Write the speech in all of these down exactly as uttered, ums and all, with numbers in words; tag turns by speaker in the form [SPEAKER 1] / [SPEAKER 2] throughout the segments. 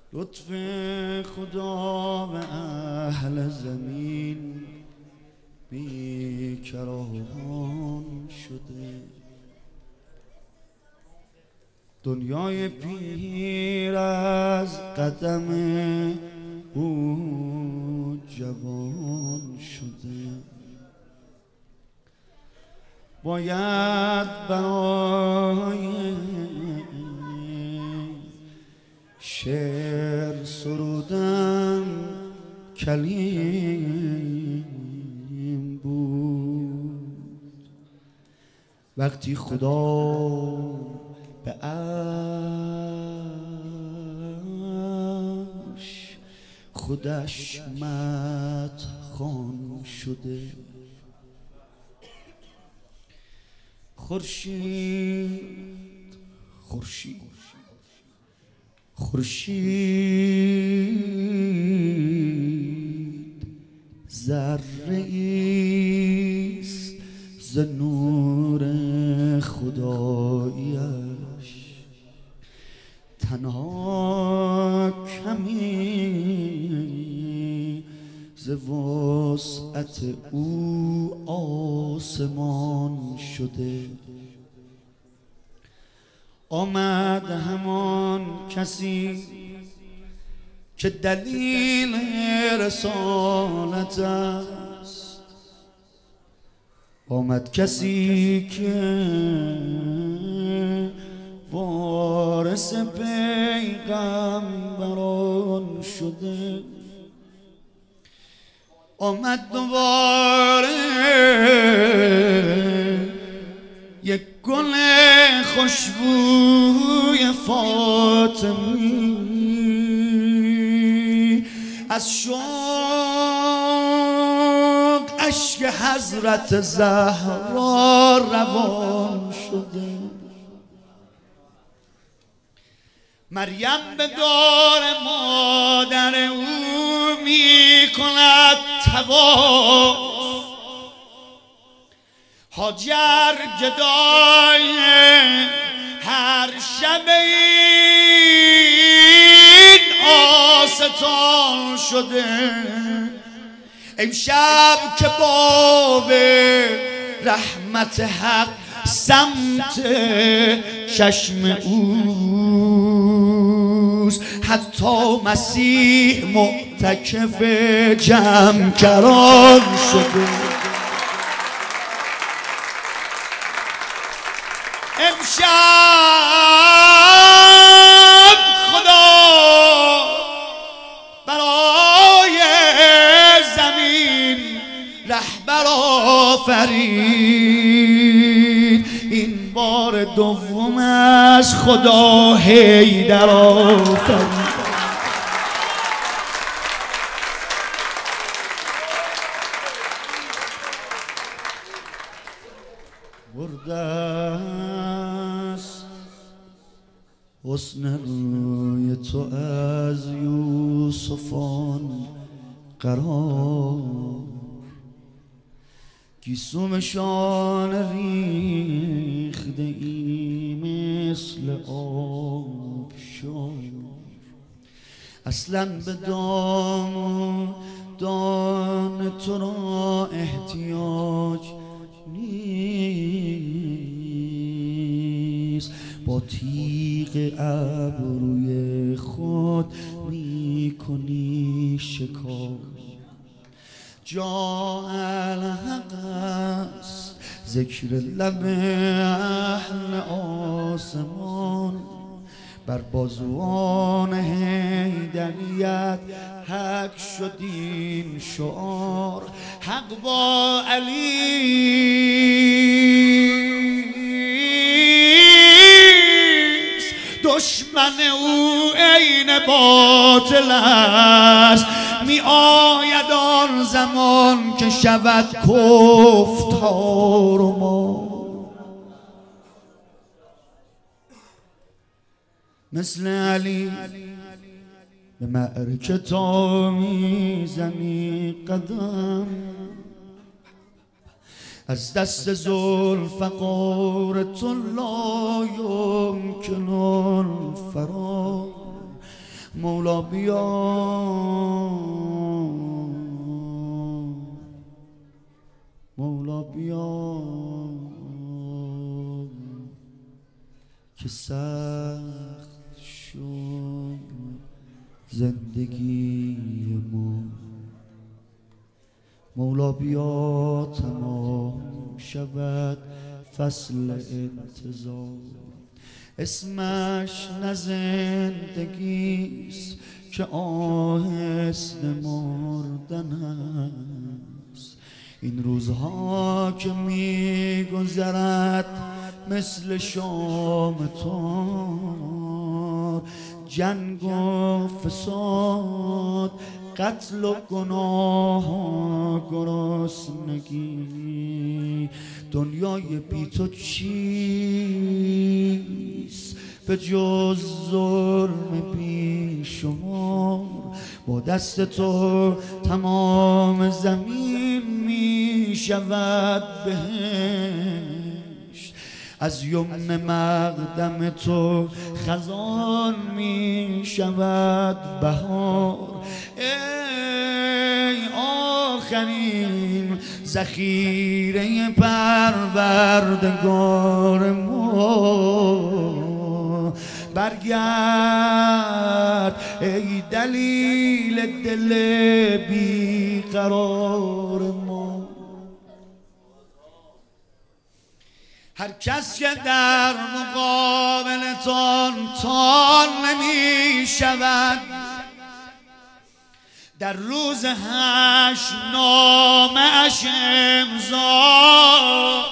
[SPEAKER 1] لطف خدا به اهل زمین بیکران شده. دنیای پیر از قدم او جوان شده. باید برای شعر سرودن کلیم بود. وقتی خدا به عرش خودش مدخان شده. خورشید خورشید خورشید ذره‌ایست ز نور خدایی‌اش. تنها کمی ز وسعت او آسمان شده. آمد همان کسی که دلیل رسالت است. آمد کسی که وارث پیغمبران شده. آمد دوباره یک گل خوشبوی فاطمی از شوق اشک حضرت زهرا روان شده. مریم به دار مادر او می کند طواف. هاجر گدای هر شب این آستان شده. امشب که باب رحمت حق سمت چشم اوست. حتی مسیح معتکف جمع کران شده. امشب خدا برای زمین رهبر آفرید. این بار دوم از خدا حیدر آفرید. برده است حسن روی تو از یوسفان قرار. گیسومشان ریخته ای مثل آب شد. اصلا به دام دان تو را احتیاج نیست. با تیغ ابروی خود می کنی شکار. جا الحق است ذکر لب اهل آسمان. بر بازوان حیدریت حق شد این شعار. حق با علی دشمن او عین باطل است. می آید آن زمان که شود کفتار و ما. مثل علی به معرکه تا میزنی قدم. از دست ذوالفقار تو لا یمکن الفرار. مولا بیا مولا بیا که سخت شد زندگی ما. مولا بیا تمام شود فصل انتظار. اسمش نه زندگیست که آهسته مردن است. این روزها که میگذرد مثل شام تار، جنگ و فساد، قتل و گناه و گرسنگی. دنیای بی تو چیست به جز ظلم بی شمار؟ با دست تو تمام زمین می شود بهشت، از یمن مقدم تو خزان می شود بهار. ای آخرین ذخیره پروردگار ما، برگرد ای دلیل دل بیقرار ما. هر کس که در مقابلتان تان نمی شود، در روز حشر نامه اش امضا.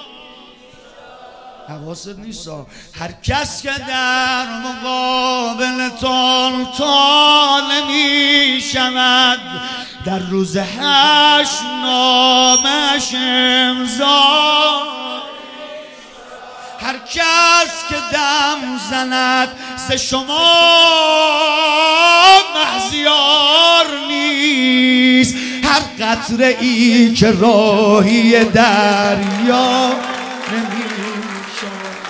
[SPEAKER 1] حواست نیستا. هر کس که در مقابلتان تان نمی شود، در روز حشر نامه اش امضا. هر کس که دم زند ز شما مهزیار نیست، هر قطره ای که راهی دریا نمی شود.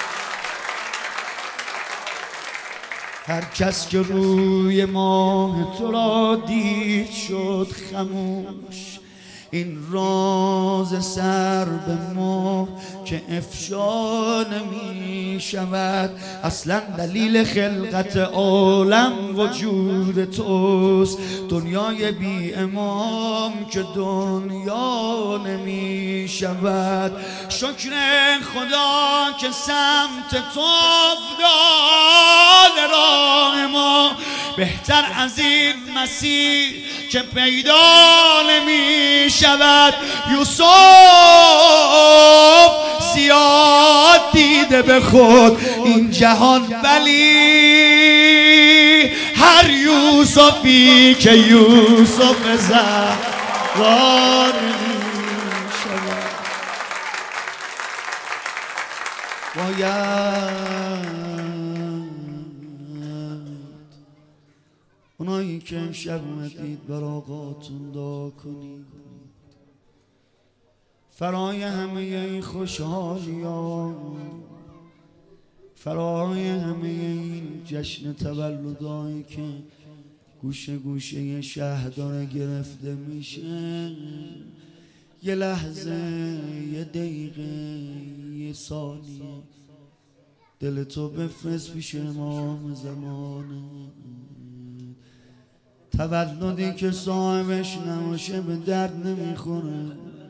[SPEAKER 1] هر کس که روی ماه تو را دید شد خموش، این راز سر به ما که افشا نمی شود. اصلا دلیل خلقت عالم وجود توست، دنیای بی امام که دنیا نمی شود. شکر خدا که سمت تو افتاد راه ما، بهتر از این مسیر که پیدا نمی شود. یوسف زیاد دیده به خود این جهان، ولی هر یوسفی که یوسف زهرا نمی شود. باید اونایی که امشب اومدید بر آقاتون دعا کنید، فرای همه این خوشحالی ها، فرای همه این جشن تولدهایی که گوشه گوشه شهر داره گرفته میشه، یه لحظه، یه دقیقه، یه ثانیه دل تو بفرست پیش امام زمانه. تولدی که صاحبش نباشه به درد نمیخوره.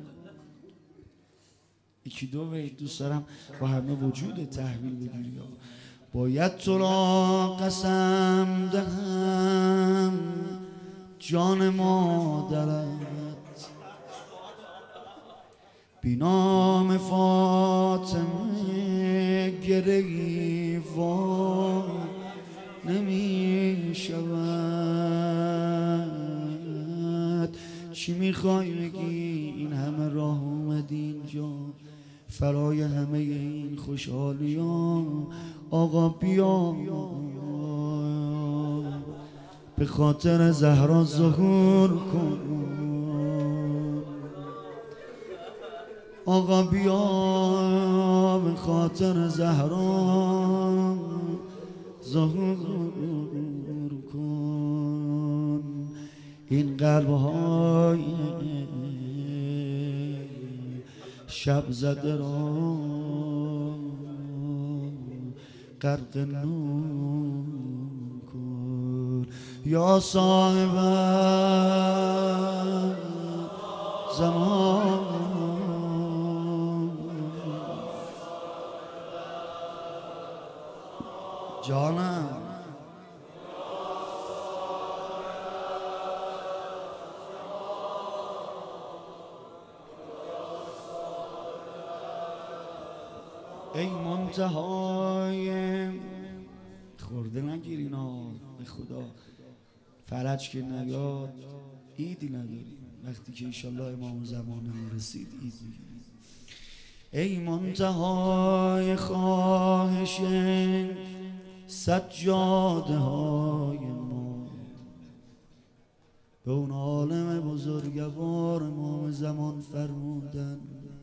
[SPEAKER 1] یکی دو وید دوست دارم با همه وجود تحویل بگیری. باید تو را قسم دهم جان مادرت، بی نام فاطمه گریوان نمی شود. چی میخوای بگی؟ این همه راه اومدی اینجا، فرای همه این خوشحالی ها. آقا بیا به خاطر زهرا ظهور کن. آقا بیا به خاطر زهرا ظهور کن این قلب‌های شب زده را غرق نور کن یا صاحب زمان جانم ای منتهای خورده نگیر اینا به خدا فرج که نیاد ایدی نداریم وقتی که انشالله امام زمانمون رسید اید میگیریم ای منتهای خواهش سجاده های ما به اون عالم بزرگوار امام زمان فرمودن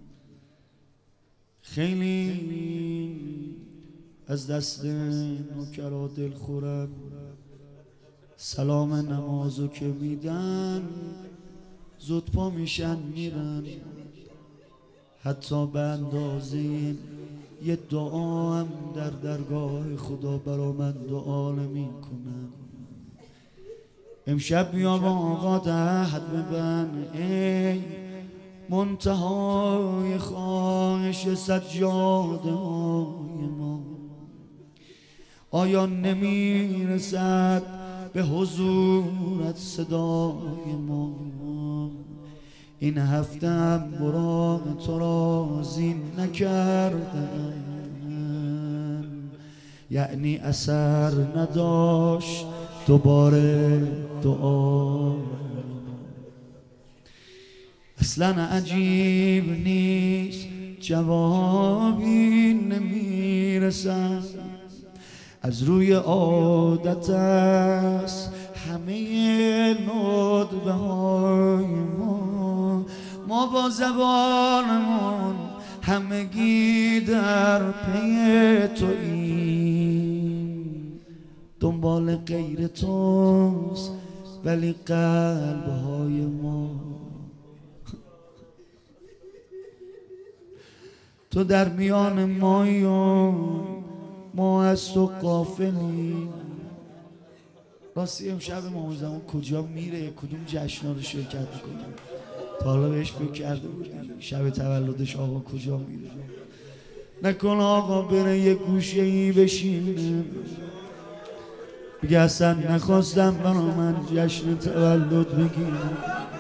[SPEAKER 1] خیلی از دست نوکرا دل خورم سلام نمازو که میدن زود پا میشن میرن حتی به اندازه یه دعا هم در درگاه خدا برا من دعا نمیکنن امشب بیا با آقا عهد ببن ای منتهای خواهش سجاده های ما آیا نمیرسد به حضورت صدای ما این هفته هم براق تو را زین نکردن یعنی اثر نداشت دوباره دعا اصلا عجیب نیست جوابی نمیرسد از روی عادت است همه ندبه های ما ما با زبانمون همگی در پی توییم دنبال غیر توست ولی قلبهای ما تو در میان مایی و ما از تو غافلیم راستی امشب امام زمان کجا میره کدوم جشنا رو شرکت میکنه تا حالا بهش فکر کرده بودیم شب تولدش آقا کجا میره نکن آقا بره یه گوشه ای بشینه بگه اصلا نخواستم برا من جشن تولد بگیرم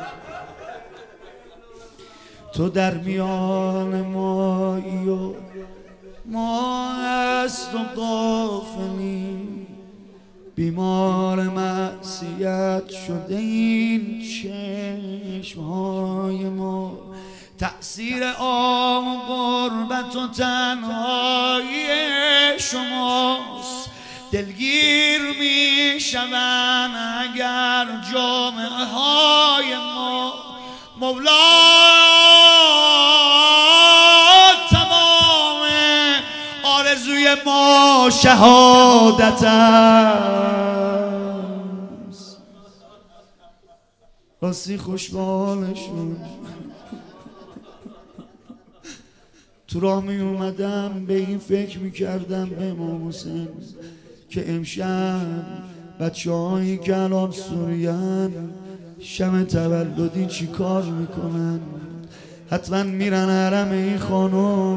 [SPEAKER 1] تو در میان مایی و ما از تو غافلیم بیمار معصیت شده این چشمهای ما تأثیر آم و غربت و تنهایی شماست دلگیر می شوند اگر جامعه های ما مولا تمام آرزوی ما شهادت است راستی خوشبالشون تو راه می اومدم به این فکر می کردم به امام حسین که امشب بچه هایی که الان سورین شب تولدی چی کار میکنن حتما میرن حرم این خانم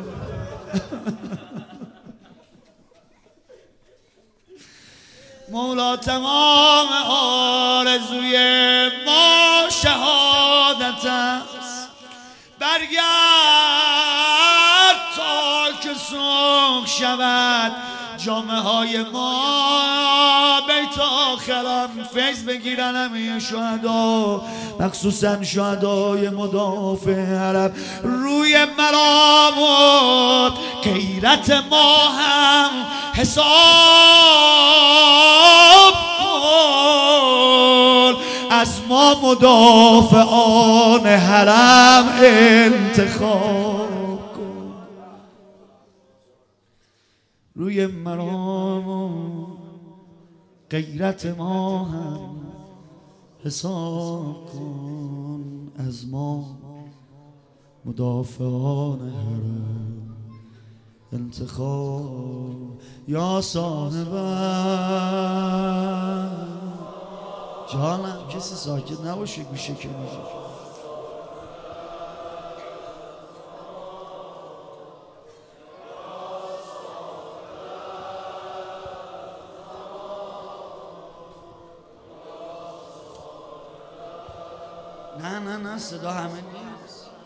[SPEAKER 1] مولا تمام آرزوی ما شهادت است برگرد تا که سرخ شود جامعه های ما بیت آخرم فیض بگیرن همه شهدا مخصوصا شهدای مدافع حرم روی مرام و غیرت ما هم حساب کن از ما مدافعان حرم انتخاب روی مرام غیرت ما هم حساب کن، از ما مدافعان حرم انتخاب. یا صاحب جانم، کسی ساکت نباشه گوشه کنار. نه نه نه صدا همه نیست.